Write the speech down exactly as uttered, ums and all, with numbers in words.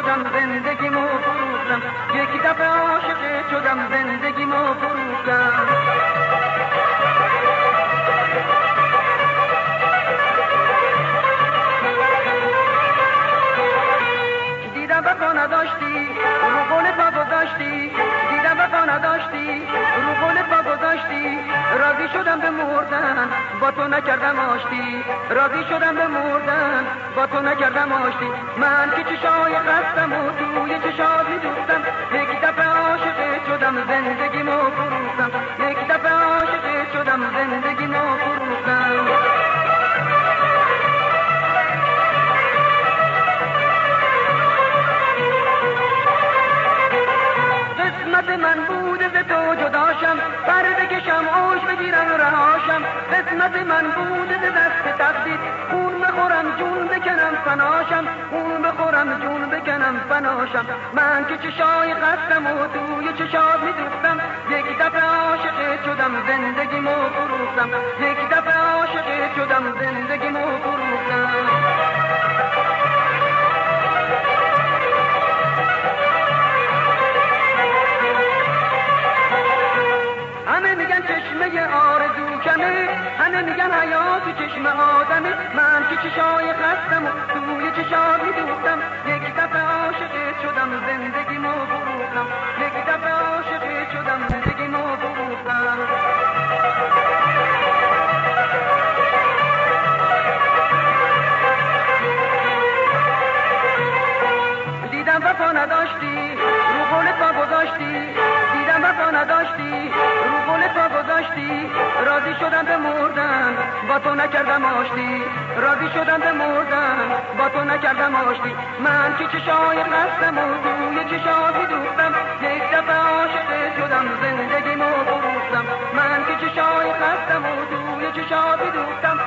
داشتم زندگیمو فروختم، یک دفعه عاشق شدم زندگیمو فروختم. دیدم وفا نداشتی رو قول پا گذاشتی، دیدم وفا نداشتی رو قول پا گذاشتی، راضی شدم به مردن با تو نکردم آشتی، راضی شدم به مردن با تو نکردم آشتی. من که چشای خستم و توی چشات میدوختم، یک دفعه عاشق شدم زندگیمو فروختم، یک دفعه عاشق شدم زندگیمو فروختم. قسمت من بوده ز تو جداشم، پر بکشم اوش بگیرم رهاشم. قسمت من بوده ز دست تقدیر، خون بخورم جون بکنم فناشم، خون بخورم جون بکنم فناشم. من که چشای خستم و توی چشات میدوختم، یک دفعه عاشق شدم زندگیمو فروختم، یک دفعه عاشق شدم زندگیمو فروختم. همه میگن چشمه آرزو کمه، همه میگن حیات چشم آدمه. من که چشای خستم و توی چشات میدوختم، یک دفعه عاشق شدم زندگیمو فروختم، یک دفعه عاشق شدم زندگیمو فروختم. دیدم وفا نداشتی رو قول پا گذاشتی، دیدم وفا نداشتی رو قول پا گذاشتی، راضی شدم به مردن با تو نکردم آشتی، راضی شدم به مردن با تو نکردم آشتی. من که چشای خستم و توی چشات میدوختم، یک دفعه عاشق شدم زندگیمو فروختم، من که چشای خستم و توی چشات میدوختم،